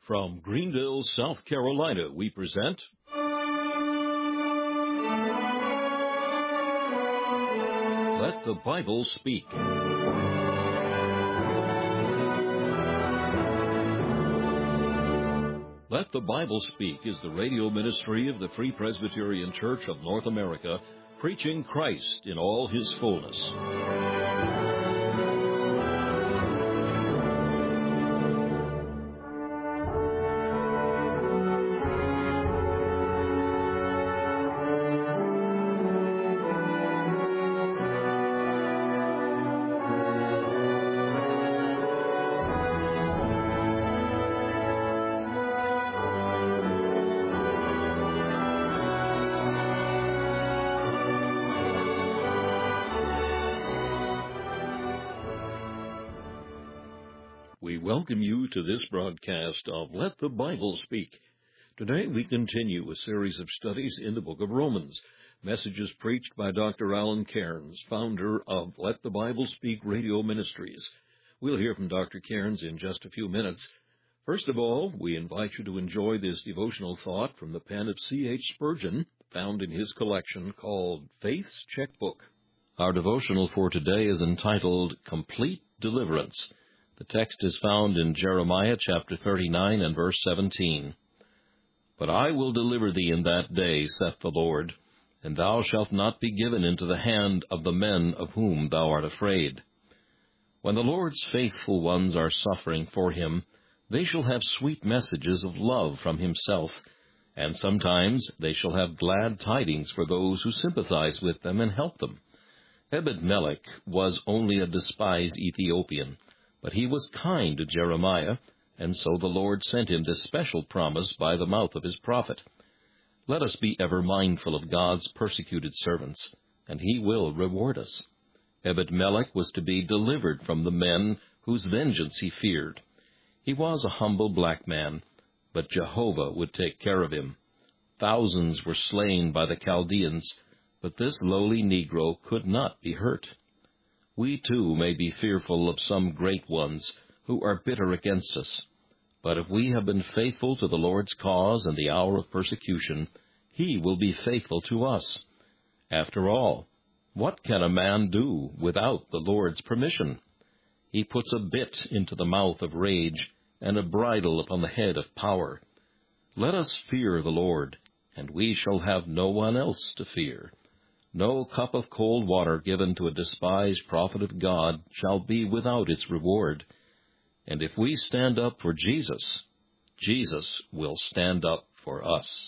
From Greenville, South Carolina, we present Let the Bible Speak. Let the Bible Speak is the radio ministry of the Free Presbyterian Church of North America, preaching Christ in all His fullness. We welcome you to this broadcast of Let the Bible Speak. Today we continue a series of studies in the book of Romans, messages preached by Dr. Alan Cairns, founder of Let the Bible Speak Radio Ministries. We'll hear from Dr. Cairns in just a few minutes. First of all, we invite you to enjoy this devotional thought from the pen of C.H. Spurgeon, found in his collection called Faith's Checkbook. Our devotional for today is entitled Complete Deliverance. The text is found in Jeremiah chapter 39 and verse 17. But I will deliver thee in that day, saith the Lord, and thou shalt not be given into the hand of the men of whom thou art afraid. When the Lord's faithful ones are suffering for Him, they shall have sweet messages of love from Himself, and sometimes they shall have glad tidings for those who sympathize with them and help them. Ebed-Melech was only a despised Ethiopian, but he was kind to Jeremiah, and so the Lord sent him this special promise by the mouth of his prophet. Let us be ever mindful of God's persecuted servants, and He will reward us. Ebed-Melech was to be delivered from the men whose vengeance he feared. He was a humble black man, but Jehovah would take care of him. Thousands were slain by the Chaldeans, but this lowly Negro could not be hurt. We, too, may be fearful of some great ones who are bitter against us. But if we have been faithful to the Lord's cause in the hour of persecution, He will be faithful to us. After all, what can a man do without the Lord's permission? He puts a bit into the mouth of rage and a bridle upon the head of power. Let us fear the Lord, and we shall have no one else to fear. No cup of cold water given to a despised prophet of God shall be without its reward. And if we stand up for Jesus, Jesus will stand up for us.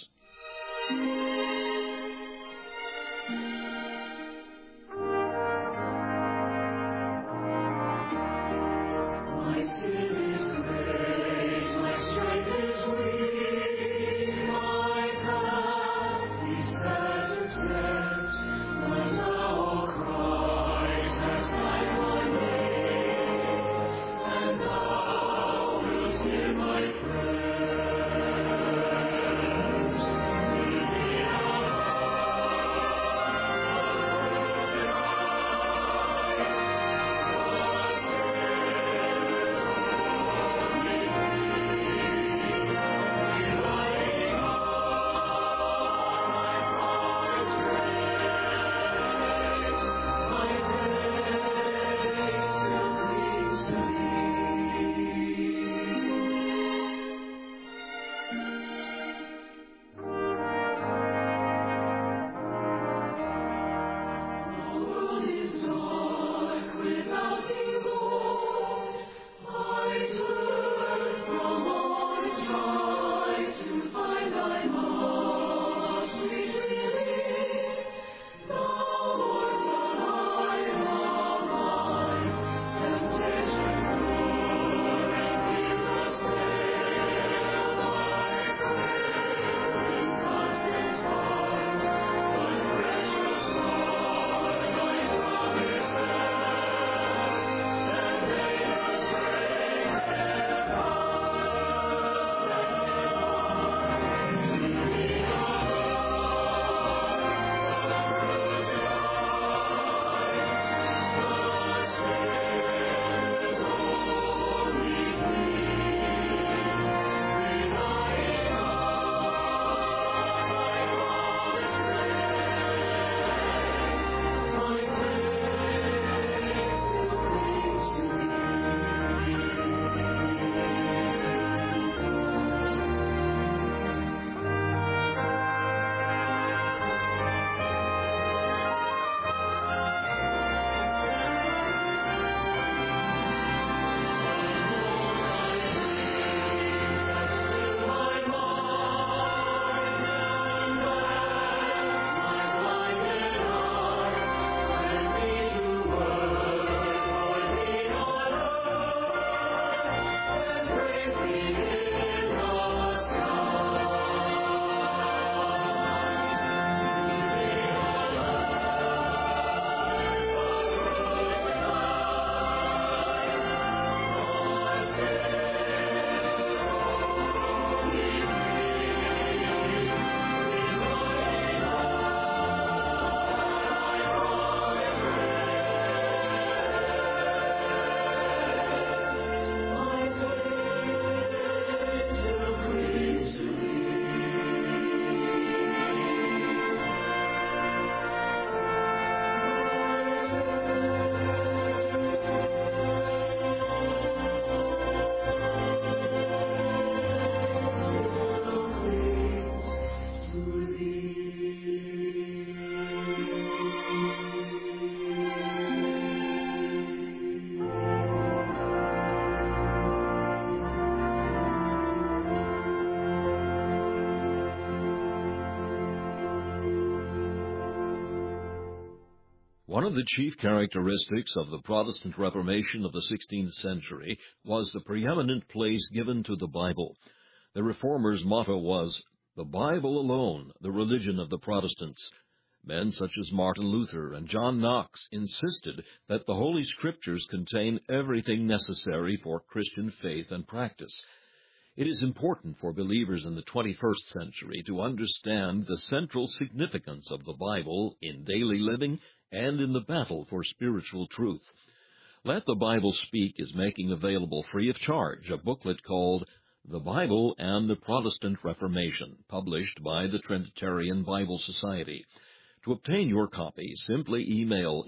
One of the chief characteristics of the Protestant Reformation of the 16th century was the preeminent place given to the Bible. The Reformers' motto was, "The Bible alone, the religion of the Protestants." Men such as Martin Luther and John Knox insisted that the Holy Scriptures contain everything necessary for Christian faith and practice. It is important for believers in the 21st century to understand the central significance of the Bible in daily living and in the battle for spiritual truth. Let the Bible Speak is making available free of charge a booklet called The Bible and the Protestant Reformation, published by the Trinitarian Bible Society. To obtain your copy, simply email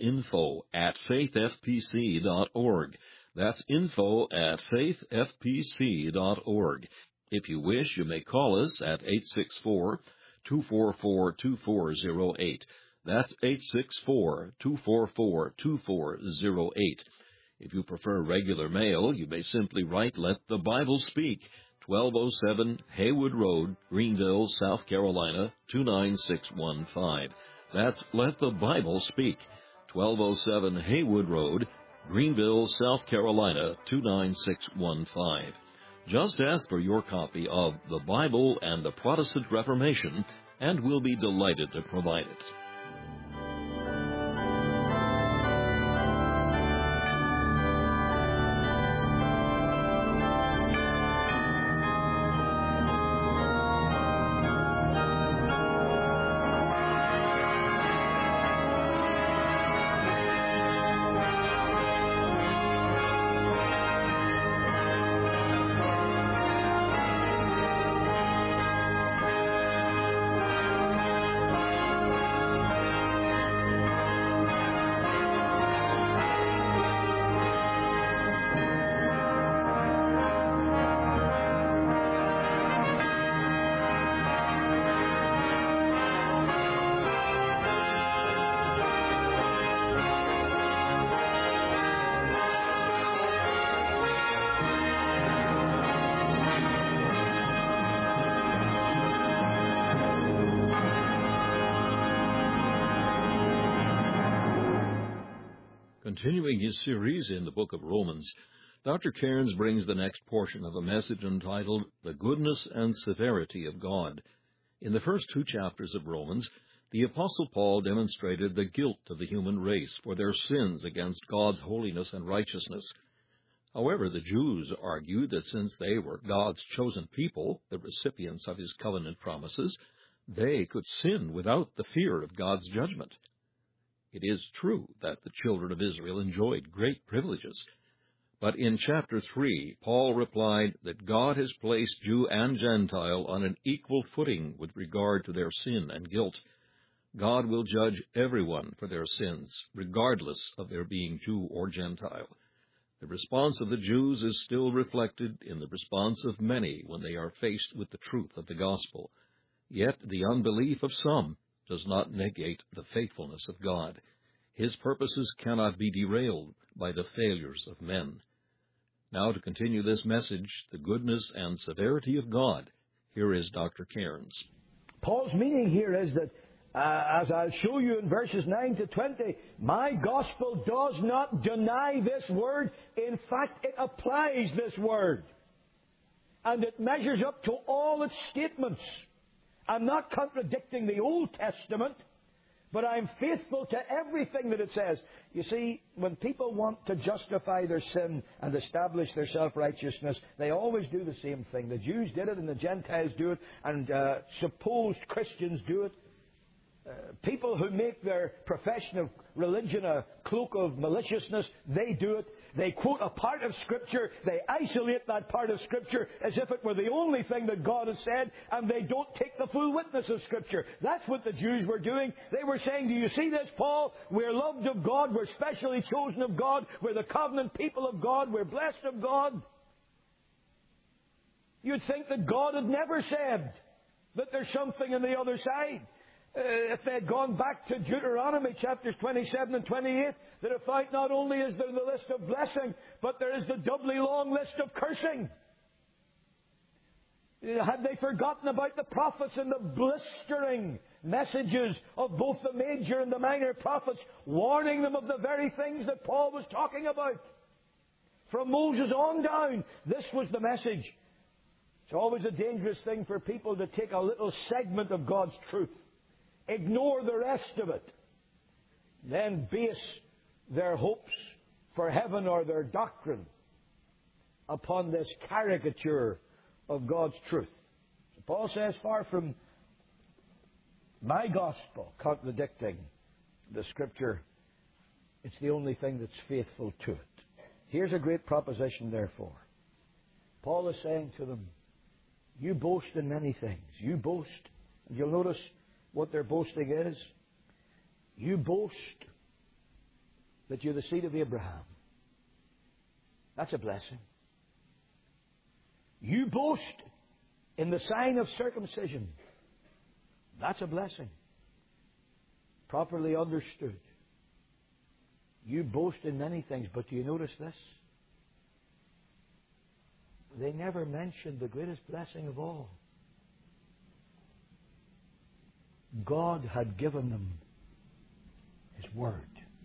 info@faithfpc.org. That's info@faithfpc.org. If you wish, you may call us at 864-244-2408. That's 864-244-2408. If you prefer regular mail, you may simply write Let the Bible Speak, 1207 Haywood Road, Greenville, South Carolina, 29615. That's Let the Bible Speak, 1207 Haywood Road, Greenville, South Carolina, 29615. Just ask for your copy of The Bible and the Protestant Reformation, and we'll be delighted to provide it. Continuing his series in the book of Romans, Dr. Cairns brings the next portion of a message entitled The Goodness and Severity of God. In the first 2 chapters of Romans, the Apostle Paul demonstrated the guilt of the human race for their sins against God's holiness and righteousness. However, the Jews argued that since they were God's chosen people, the recipients of his covenant promises, they could sin without the fear of God's judgment. It is true that the children of Israel enjoyed great privileges. But in chapter 3, Paul replied that God has placed Jew and Gentile on an equal footing with regard to their sin and guilt. God will judge everyone for their sins, regardless of their being Jew or Gentile. The response of the Jews is still reflected in the response of many when they are faced with the truth of the gospel. Yet the unbelief of some does not negate the faithfulness of God. His purposes cannot be derailed by the failures of men. Now, to continue this message, the goodness and severity of God, here is Dr. Cairns. Paul's meaning here is that, as I'll show you in verses 9 to 20, my gospel does not deny this word. In fact, it applies this word. And it measures up to all its statements. I'm not contradicting the Old Testament, but I'm faithful to everything that it says. You see, when people want to justify their sin and establish their self-righteousness, they always do the same thing. The Jews did it and the Gentiles do it, and supposed Christians do it. People who make their profession of religion a cloak of maliciousness, they do it. They quote a part of Scripture, they isolate that part of Scripture as if it were the only thing that God has said, and they don't take the full witness of Scripture. That's what the Jews were doing. They were saying, do you see this, Paul? We're loved of God, we're specially chosen of God, we're the covenant people of God, we're blessed of God. You'd think that God had never said that there's something on the other side. If they had gone back to Deuteronomy chapters 27 and 28, they'd have found not only is there the list of blessing, but there is the doubly long list of cursing. Had they forgotten about the prophets and the blistering messages of both the major and the minor prophets, warning them of the very things that Paul was talking about? From Moses on down, this was the message. It's always a dangerous thing for people to take a little segment of God's truth, ignore the rest of it, then base their hopes for heaven or their doctrine upon this caricature of God's truth. So Paul says, far from my gospel contradicting the Scripture, it's the only thing that's faithful to it. Here's a great proposition, therefore. Paul is saying to them, you boast in many things. You boast, and you'll notice what their boasting is. You boast that you're the seed of Abraham. That's a blessing. You boast in the sign of circumcision. That's a blessing. Properly understood. You boast in many things, but do you notice this? They never mentioned the greatest blessing of all. God had given them His Word.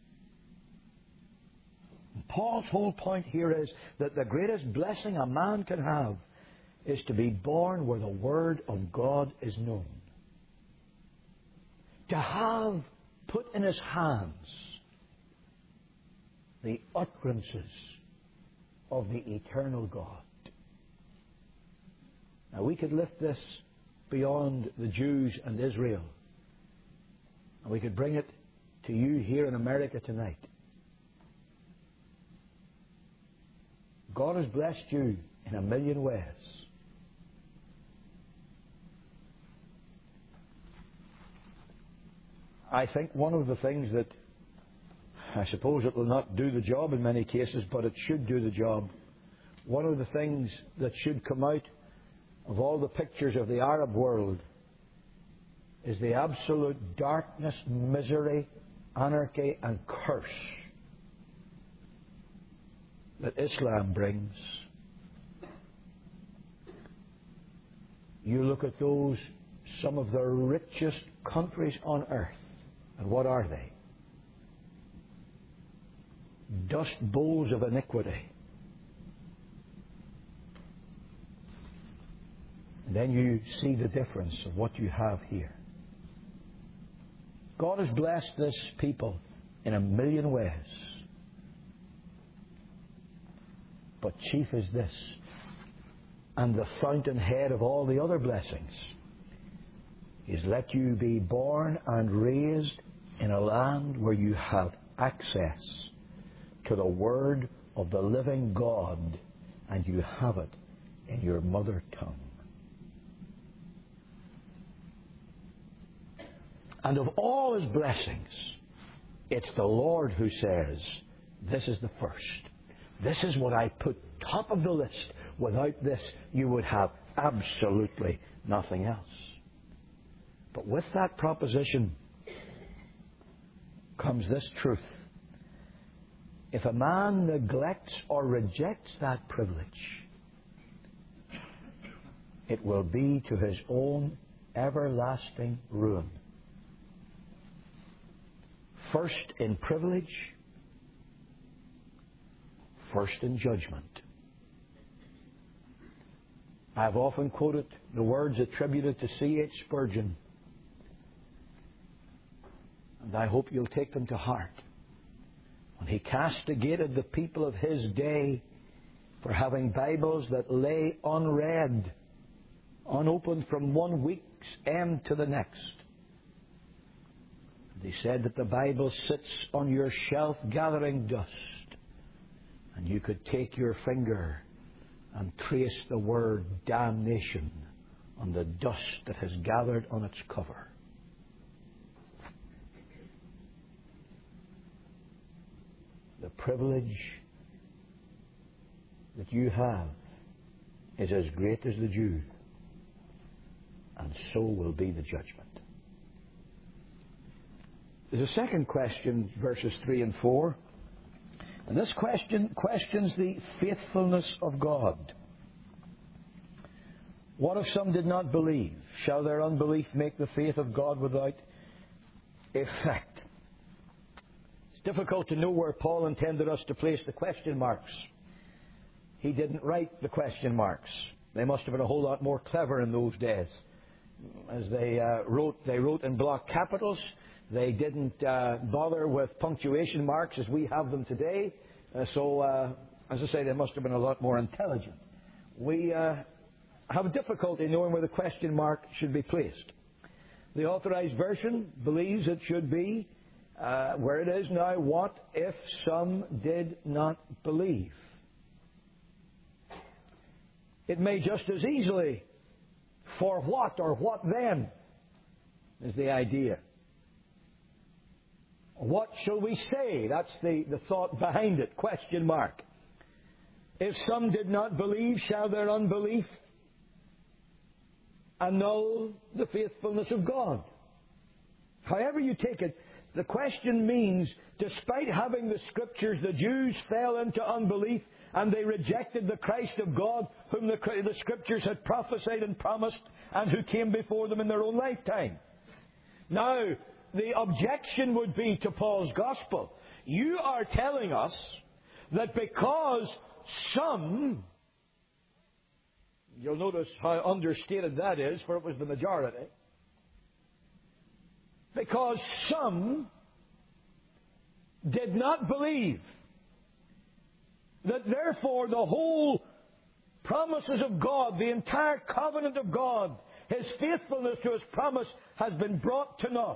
And Paul's whole point here is that the greatest blessing a man can have is to be born where the Word of God is known. To have put in his hands the utterances of the eternal God. Now we could lift this beyond the Jews and Israel, and we could bring it to you here in America tonight. God has blessed you in a million ways. I think one of the things that, I suppose it will not do the job in many cases, but it should do the job. One of the things that should come out of all the pictures of the Arab world is the absolute darkness, misery, anarchy and curse that Islam brings. You look at those, some of the richest countries on earth, and what are they? Dust bowls of iniquity. And then you see the difference of what you have here. God has blessed this people in a million ways. But chief is this, and the fountainhead of all the other blessings, is let you be born and raised in a land where you have access to the Word of the living God, and you have it in your mother tongue. And of all His blessings, it's the Lord who says, this is the first. This is what I put top of the list. Without this, you would have absolutely nothing else. But with that proposition comes this truth. If a man neglects or rejects that privilege, it will be to his own everlasting ruin. First in privilege, first in judgment. I've often quoted the words attributed to C.H. Spurgeon, and I hope you'll take them to heart. When he castigated the people of his day for having Bibles that lay unread, unopened from one week's end to the next. And he said that the Bible sits on your shelf gathering dust, and you could take your finger and trace the word damnation on the dust that has gathered on its cover. The privilege that you have is as great as the Jew, and so will be the judgment. There's a second question, verses 3 and 4. And this question questions the faithfulness of God. What if some did not believe? Shall their unbelief make the faith of God without effect? It's difficult to know where Paul intended us to place the question marks. He didn't write the question marks. They must have been a whole lot more clever in those days. As they wrote in block capitals. They didn't bother with punctuation marks as we have them today. So, as I say, they must have been a lot more intelligent. We have difficulty knowing where the question mark should be placed. The Authorized Version believes it should be where it is now, what if some did not believe? It may just as easily, for what or what then, is the idea. What shall we say? That's the thought behind it, question mark. If some did not believe, shall their unbelief annul the faithfulness of God? However you take it, the question means, despite having the Scriptures, the Jews fell into unbelief and they rejected the Christ of God whom the Scriptures had prophesied and promised and who came before them in their own lifetime. Now, the objection would be to Paul's gospel. You are telling us that because some, you'll notice how understated that is, for it was the majority, because some did not believe, that therefore the whole promises of God, the entire covenant of God, His faithfulness to His promise has been brought to naught.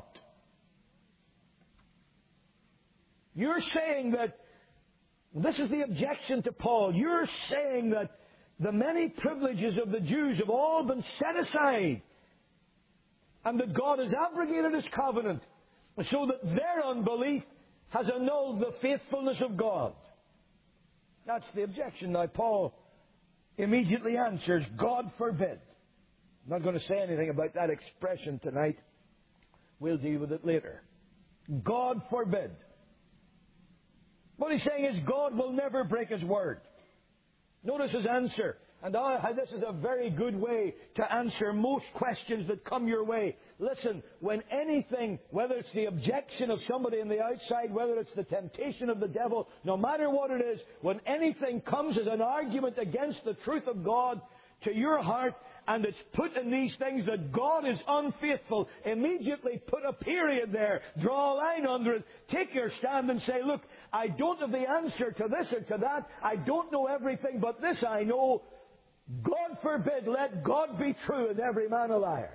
You're saying that, this is the objection to Paul, you're saying that the many privileges of the Jews have all been set aside and that God has abrogated His covenant so that their unbelief has annulled the faithfulness of God. That's the objection. Now, Paul immediately answers, God forbid. I'm not going to say anything about that expression tonight. We'll deal with it later. God forbid. What he's saying is God will never break His word. Notice his answer. And this is a very good way to answer most questions that come your way. Listen, when anything, whether it's the objection of somebody on the outside, whether it's the temptation of the devil, no matter what it is, when anything comes as an argument against the truth of God to your heart, and it's put in these things that God is unfaithful, immediately put a period there, draw a line under it, take your stand and say, look, I don't have the answer to this or to that, I don't know everything, but this I know, God forbid, let God be true and every man a liar.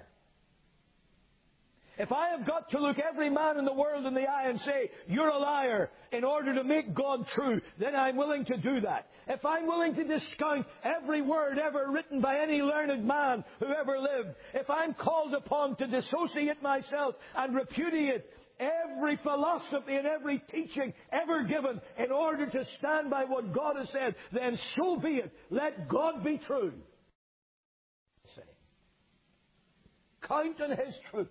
If I have got to look every man in the world in the eye and say, you're a liar, in order to make God true, then I'm willing to do that. If I'm willing to discount every word ever written by any learned man who ever lived, if I'm called upon to dissociate myself and repudiate every philosophy and every teaching ever given in order to stand by what God has said, then so be it. Let God be true. Count on His truth.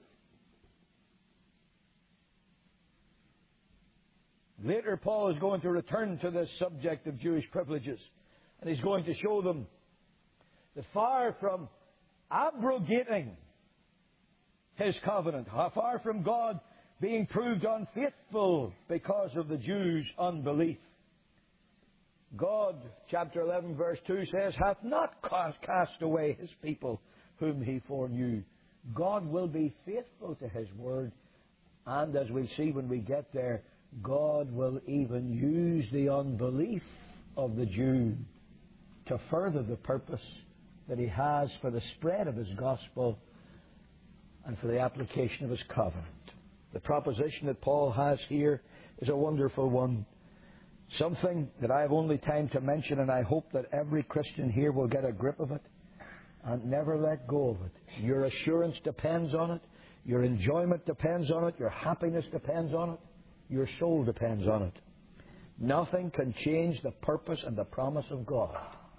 Later, Paul is going to return to this subject of Jewish privileges. And he's going to show them that far from abrogating His covenant, far from God being proved unfaithful because of the Jews' unbelief, God, chapter 11, verse 2 says, hath not cast away His people whom He foreknew. God will be faithful to His word. And as we see when we get there, God will even use the unbelief of the Jew to further the purpose that He has for the spread of His gospel and for the application of His covenant. The proposition that Paul has here is a wonderful one. Something that I have only time to mention, and I hope that every Christian here will get a grip of it and never let go of it. Your assurance depends on it. Your enjoyment depends on it. Your happiness depends on it. Your soul depends on it. Nothing can change the purpose and the promise of God.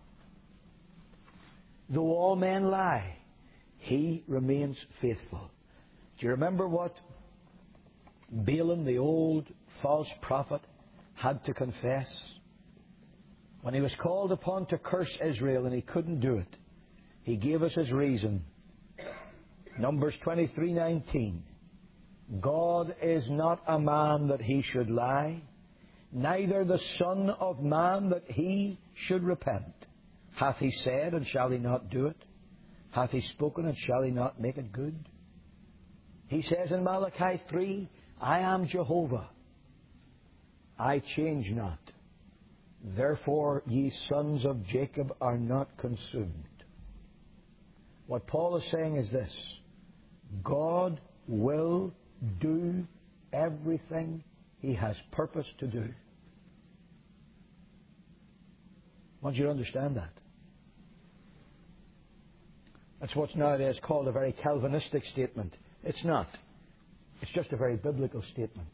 Though all men lie, He remains faithful. Do you remember what Balaam, the old false prophet, had to confess? When he was called upon to curse Israel and he couldn't do it, He gave us his reason. Numbers 23:19. God is not a man that he should lie, neither the Son of Man that he should repent. Hath he said, and shall he not do it? Hath he spoken, and shall he not make it good? He says in Malachi 3, I am Jehovah. I change not. Therefore ye sons of Jacob are not consumed. What Paul is saying is this: God will do everything he has purposed to do. I want you to understand that. That's what's nowadays called a very Calvinistic statement. It's not. It's just a very biblical statement.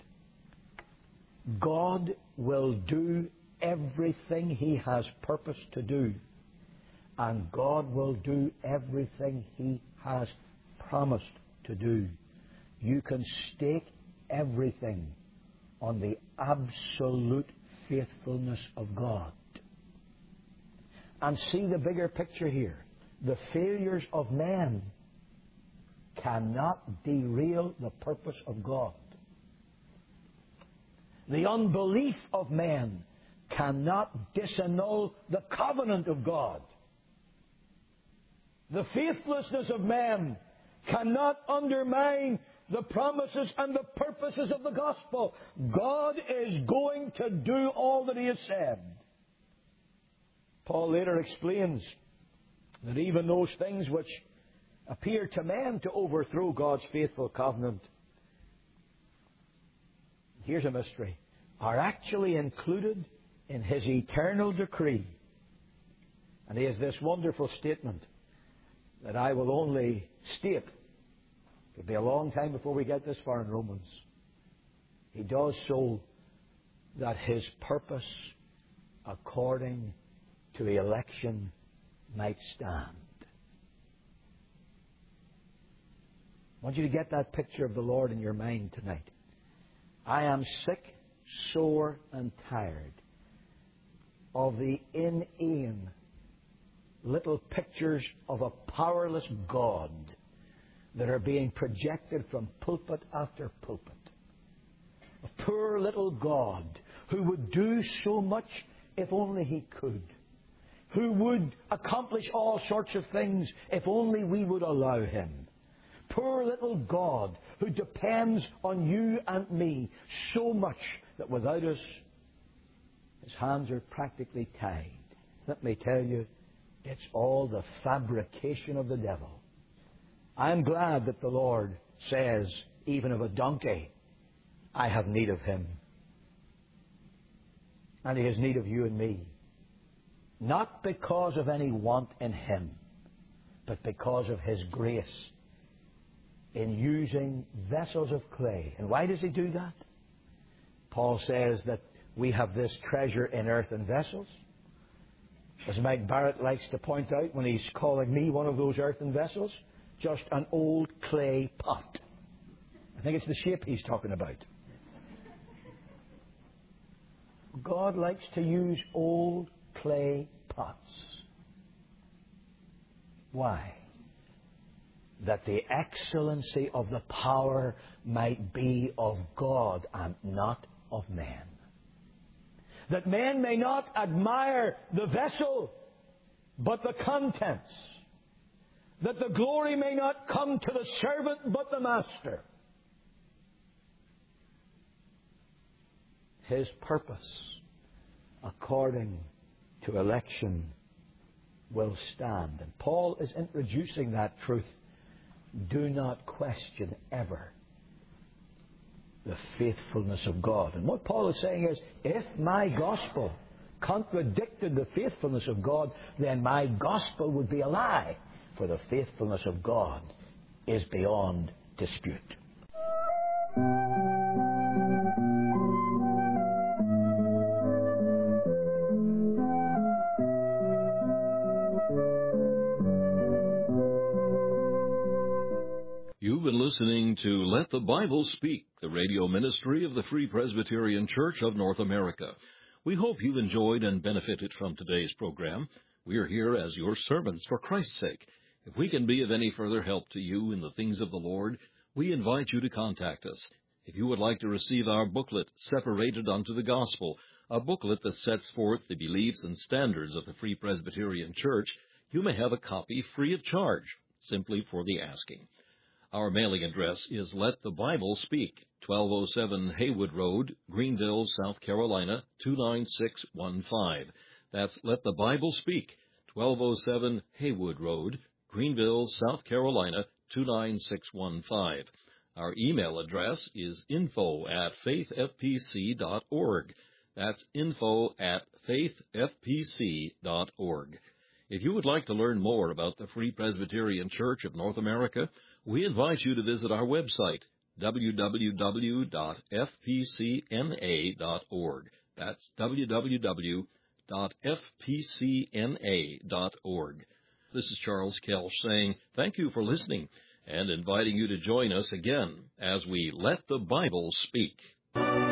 God will do everything he has purposed to do. And God will do everything he has promised to do. You can stake everything on the absolute faithfulness of God. And see the bigger picture here. The failures of man cannot derail the purpose of God. The unbelief of man cannot disannul the covenant of God. The faithlessness of man cannot undermine the promises and the purposes of the gospel. God is going to do all that he has said. Paul later explains that even those things which appear to men to overthrow God's faithful covenant, here's a mystery, are actually included in his eternal decree. And he has this wonderful statement that I will only state. It'll be a long time before we get this far in Romans. He does so that his purpose according to the election might stand. I want you to get that picture of the Lord in your mind tonight. I am sick, sore, and tired of the inane little pictures of a powerless God that are being projected from pulpit after pulpit. A poor little God who would do so much if only he could. Who would accomplish all sorts of things if only we would allow him. Poor little God who depends on you and me so much that without us, his hands are practically tied. Let me tell you, it's all the fabrication of the devil. I'm glad that the Lord says, even of a donkey, I have need of him. And he has need of you and me. Not because of any want in him, but because of his grace in using vessels of clay. And why does he do that? Paul says that we have this treasure in earthen vessels. As Mike Barrett likes to point out when he's calling me one of those earthen vessels, just an old clay pot. I think it's the shape he's talking about. God likes to use old clay pots. Why? That the excellency of the power might be of God and not of man. That men may not admire the vessel, but the contents. That the glory may not come to the servant, but the master. His purpose, according to election, will stand. And Paul is introducing that truth. Do not question ever the faithfulness of God. And what Paul is saying is, if my gospel contradicted the faithfulness of God, then my gospel would be a lie. For the faithfulness of God is beyond dispute. You've been listening to Let the Bible Speak, the radio ministry of the Free Presbyterian Church of North America. We hope you've enjoyed and benefited from today's program. We are here as your servants for Christ's sake. If we can be of any further help to you in the things of the Lord, we invite you to contact us. If you would like to receive our booklet, Separated unto the Gospel, a booklet that sets forth the beliefs and standards of the Free Presbyterian Church, you may have a copy free of charge, simply for the asking. Our mailing address is Let the Bible Speak, 1207 Haywood Road, Greenville, South Carolina, 29615. That's Let the Bible Speak, 1207 Haywood Road, Greenville, South Carolina, 29615. Our email address is info@faithfpc.org. That's info@faithfpc.org. If you would like to learn more about the Free Presbyterian Church of North America, we invite you to visit our website, www.fpcna.org. That's www.fpcna.org. This is Charles Kelch saying thank you for listening and inviting you to join us again as we Let the Bible Speak.